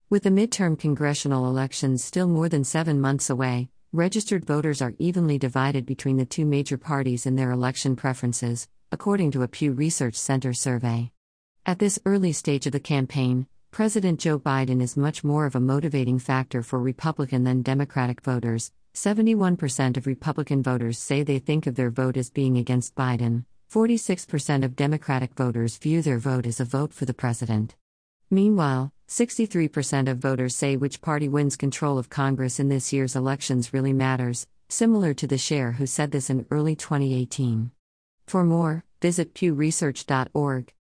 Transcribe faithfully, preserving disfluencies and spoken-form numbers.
With the midterm congressional elections still more than seven months away, registered voters are evenly divided between the two major parties in their election preferences, according to a Pew Research Center survey. At this early stage of the campaign, President Joe Biden is much more of a motivating factor for Republican than Democratic voters. seventy-one percent of Republican voters say they think of their vote as being against Biden. forty-six percent of Democratic voters view their vote as a vote for the president. Meanwhile, sixty-three percent of voters say which party wins control of Congress in this year's elections really matters, similar to the share who said this in early twenty eighteen. For more, visit pew research dot org.